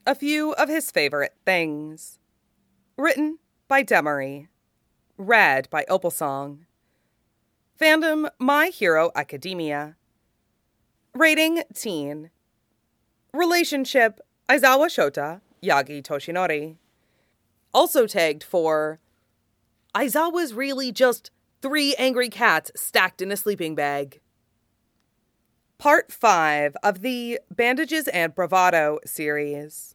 A few of his favorite things. Written by Demery. Read by Opalsong. Fandom My Hero Academia. Rating teen. Relationship Aizawa Shota, Yagi Toshinori. Also tagged for Aizawa's really just 3 angry cats stacked in a sleeping bag. Part 5 of the Bandages and Bravado series.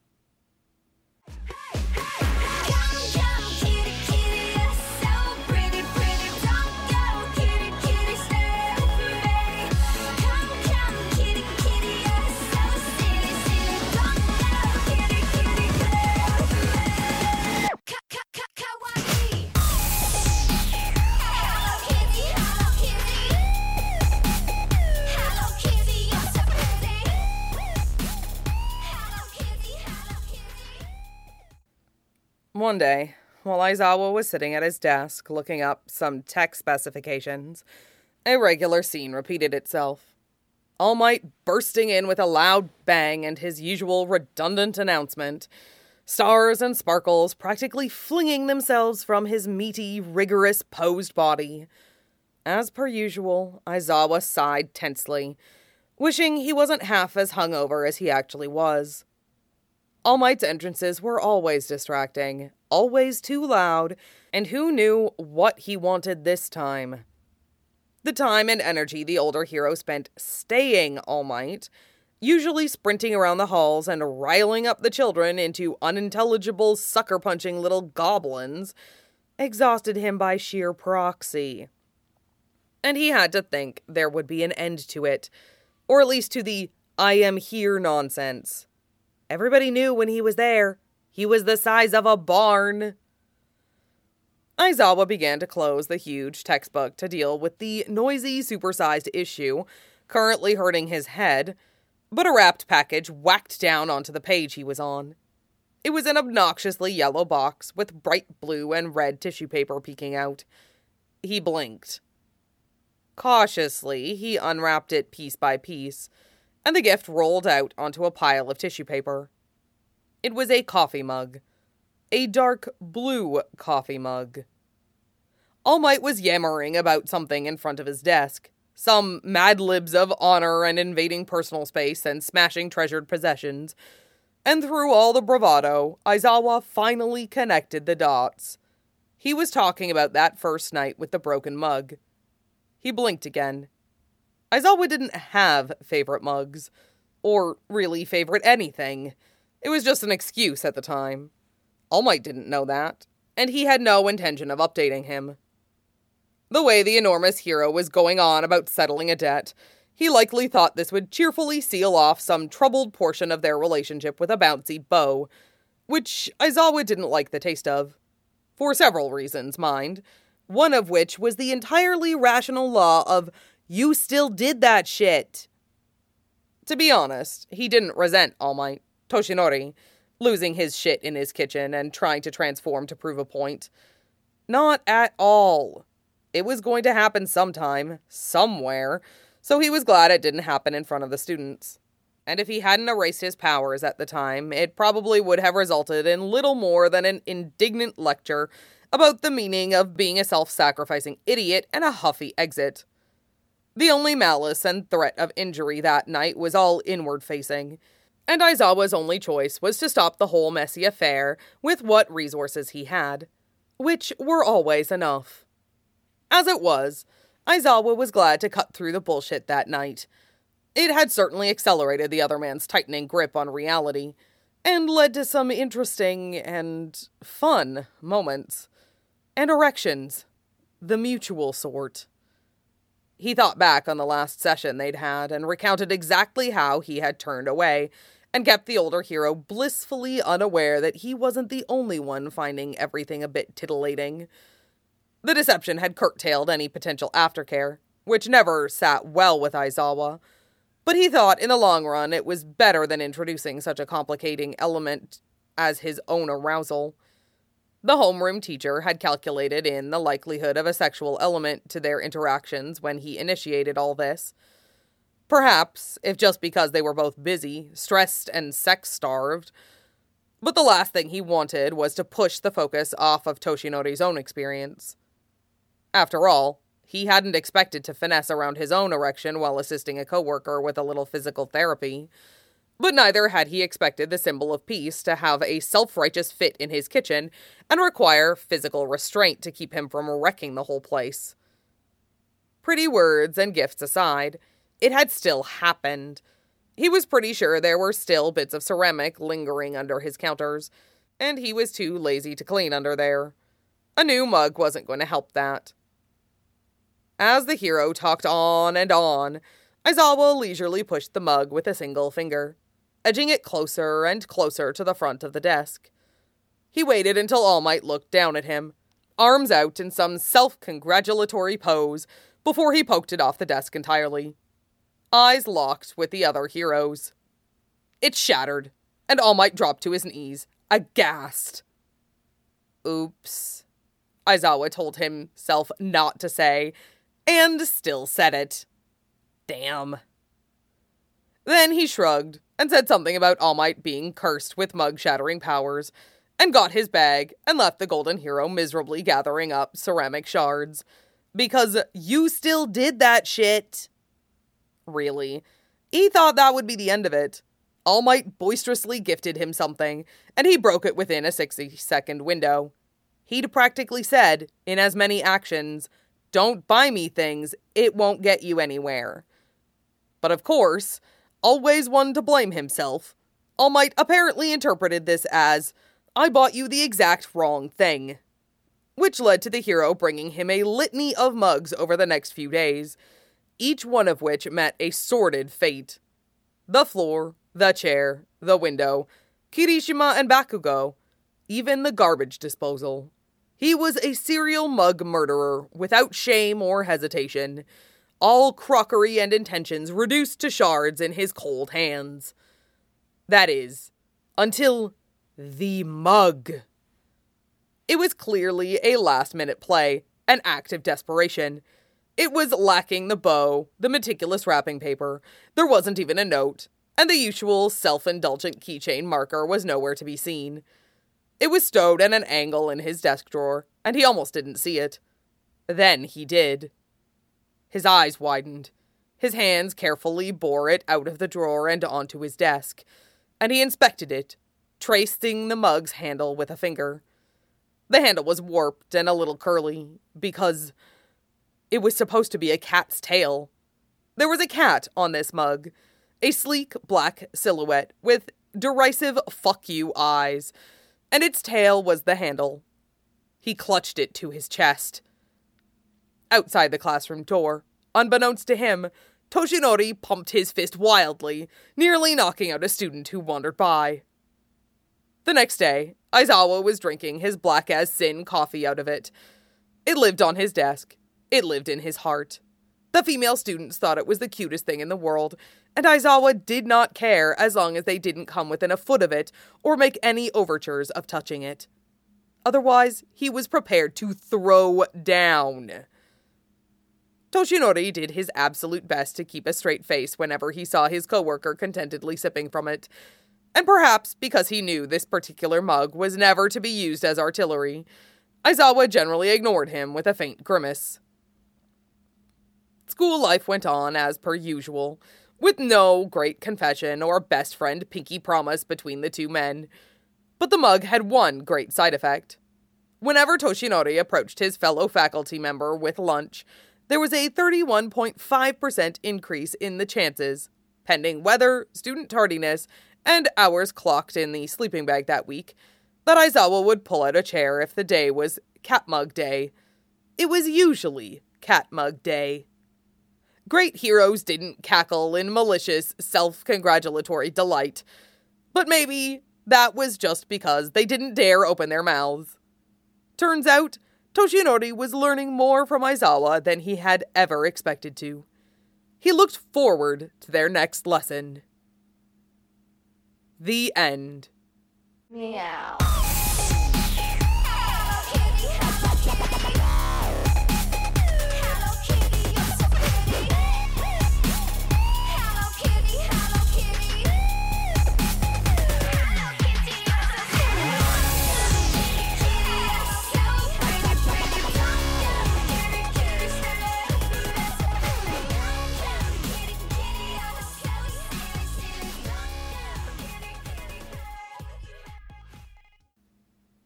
One day, while Aizawa was sitting at his desk looking up some tech specifications, a regular scene repeated itself. All Might bursting in with a loud bang and his usual redundant announcement, stars and sparkles practically flinging themselves from his meaty, rigorous, posed body. As per usual, Aizawa sighed tensely, wishing he wasn't half as hungover as he actually was. All Might's entrances were always distracting, always too loud, and who knew what he wanted this time? The time and energy the older hero spent staying All Might, usually sprinting around the halls and riling up the children into unintelligible, sucker-punching little goblins, exhausted him by sheer proxy. And he had to think there would be an end to it, or at least to the I am here nonsense. Everybody knew when he was there, he was the size of a barn. Aizawa began to close the huge textbook to deal with the noisy, supersized issue currently hurting his head, but a wrapped package whacked down onto the page he was on. It was an obnoxiously yellow box with bright blue and red tissue paper peeking out. He blinked. Cautiously, he unwrapped it piece by piece, and the gift rolled out onto a pile of tissue paper. It was a coffee mug. A dark blue coffee mug. All Might was yammering about something in front of his desk. Some mad libs of honor and invading personal space and smashing treasured possessions. And through all the bravado, Aizawa finally connected the dots. He was talking about that first night with the broken mug. He blinked again. Aizawa didn't have favorite mugs, or really favorite anything. It was just an excuse at the time. All Might didn't know that, and he had no intention of updating him. The way the enormous hero was going on about settling a debt, he likely thought this would cheerfully seal off some troubled portion of their relationship with a bouncy beau, which Aizawa didn't like the taste of. For several reasons, mind, one of which was the entirely rational law of you still did that shit. To be honest, he didn't resent All Might, Toshinori, losing his shit in his kitchen and trying to transform to prove a point. Not at all. It was going to happen sometime, somewhere, so he was glad it didn't happen in front of the students. And if he hadn't erased his powers at the time, it probably would have resulted in little more than an indignant lecture about the meaning of being a self-sacrificing idiot and a huffy exit. The only malice and threat of injury that night was all inward-facing, and Aizawa's only choice was to stop the whole messy affair with what resources he had, which were always enough. As it was, Aizawa was glad to cut through the bullshit that night. It had certainly accelerated the other man's tightening grip on reality, and led to some interesting and fun moments. And erections. The mutual sort. He thought back on the last session they'd had and recounted exactly how he had turned away and kept the older hero blissfully unaware that he wasn't the only one finding everything a bit titillating. The deception had curtailed any potential aftercare, which never sat well with Aizawa, but he thought in the long run it was better than introducing such a complicating element as his own arousal. The homeroom teacher had calculated in the likelihood of a sexual element to their interactions when he initiated all this. Perhaps, if just because they were both busy, stressed, and sex-starved, But the last thing he wanted was to push the focus off of Toshinori's own experience. After all, he hadn't expected to finesse around his own erection while assisting a coworker with a little physical therapy. But neither had he expected the symbol of peace to have a self-righteous fit in his kitchen and require physical restraint to keep him from wrecking the whole place. Pretty words and gifts aside, it had still happened. He was pretty sure there were still bits of ceramic lingering under his counters, and he was too lazy to clean under there. A new mug wasn't going to help that. As the hero talked on and on, Aizawa leisurely pushed the mug with a single finger, edging it closer and closer to the front of the desk. He waited until All Might looked down at him, arms out in some self-congratulatory pose, before he poked it off the desk entirely. Eyes locked with the other heroes. It shattered, and All Might dropped to his knees, aghast. Oops, Aizawa told himself not to say, and still said it. Damn. Then he shrugged and said something about All Might being cursed with mug-shattering powers, and got his bag and left the golden hero miserably gathering up ceramic shards. Because you still did that shit. Really. He thought that would be the end of it. All Might boisterously gifted him something, and he broke it within a 60-second window. He'd practically said, in as many actions, "Don't buy me things, it won't get you anywhere." But of course, always one to blame himself, All Might apparently interpreted this as, "I bought you the exact wrong thing." Which led to the hero bringing him a litany of mugs over the next few days, each one of which met a sordid fate. The floor, the chair, the window, Kirishima and Bakugo, even the garbage disposal. He was a serial mug murderer without shame or hesitation, all crockery and intentions reduced to shards in his cold hands. That is, until the mug. It was clearly a last-minute play, an act of desperation. It was lacking the bow, the meticulous wrapping paper, there wasn't even a note, and the usual self-indulgent keychain marker was nowhere to be seen. It was stowed at an angle in his desk drawer, and he almost didn't see it. Then he did. His eyes widened. His hands carefully bore it out of the drawer and onto his desk, and he inspected it, tracing the mug's handle with a finger. The handle was warped and a little curly, because it was supposed to be a cat's tail. There was a cat on this mug, a sleek black silhouette with derisive fuck you eyes, and its tail was the handle. He clutched it to his chest. Outside the classroom door, unbeknownst to him, Toshinori pumped his fist wildly, nearly knocking out a student who wandered by. The next day, Aizawa was drinking his black-as-sin coffee out of it. It lived on his desk. It lived in his heart. The female students thought it was the cutest thing in the world, and Aizawa did not care as long as they didn't come within a foot of it or make any overtures of touching it. Otherwise, he was prepared to throw down. Toshinori did his absolute best to keep a straight face whenever he saw his coworker contentedly sipping from it. And perhaps because he knew this particular mug was never to be used as artillery, Aizawa generally ignored him with a faint grimace. School life went on as per usual, with no great confession or best friend pinky promise between the two men. But the mug had one great side effect. Whenever Toshinori approached his fellow faculty member with lunch, there was a 31.5% increase in the chances, pending weather, student tardiness, and hours clocked in the sleeping bag that week, that Aizawa would pull out a chair if the day was Cat Mug Day. It was usually Cat Mug Day. Great heroes didn't cackle in malicious, self-congratulatory delight, but maybe that was just because they didn't dare open their mouths. Turns out, Toshinori was learning more from Aizawa than he had ever expected to. He looked forward to their next lesson. The end. Meow.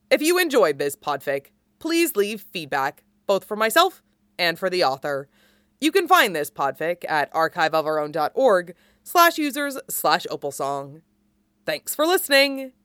If you enjoyed this podfic, please leave feedback, both for myself and for the author. You can find this podfic at archiveofourown.org/users/opalsong. Thanks for listening!